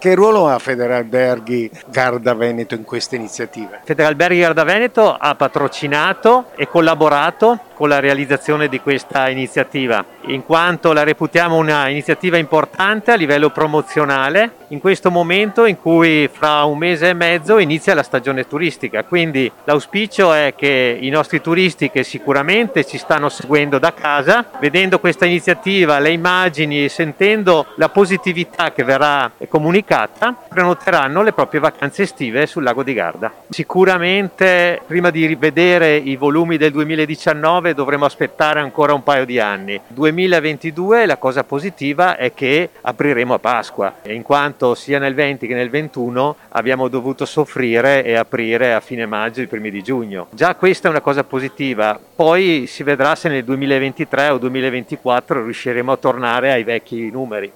Che ruolo ha Federalberghi Garda Veneto in questa iniziativa? Federalberghi Garda Veneto ha patrocinato e collaborato con la realizzazione di questa iniziativa, in quanto la reputiamo una iniziativa importante a livello promozionale in questo momento in cui fra un mese e mezzo inizia la stagione turistica. Quindi l'auspicio è che i nostri turisti, che sicuramente ci stanno seguendo da casa, vedendo questa iniziativa, le immagini e sentendo la positività che verrà comunicata, prenoteranno le proprie vacanze estive sul lago di Garda. Sicuramente prima di rivedere i volumi del 2019 dovremo aspettare ancora un paio di anni. 2022 la cosa positiva è che apriremo a Pasqua, in quanto sia nel 20 che nel 21 abbiamo dovuto soffrire e aprire a fine maggio e i primi di giugno. Già questa è una cosa positiva, poi si vedrà se nel 2023 o 2024 riusciremo a tornare ai vecchi numeri.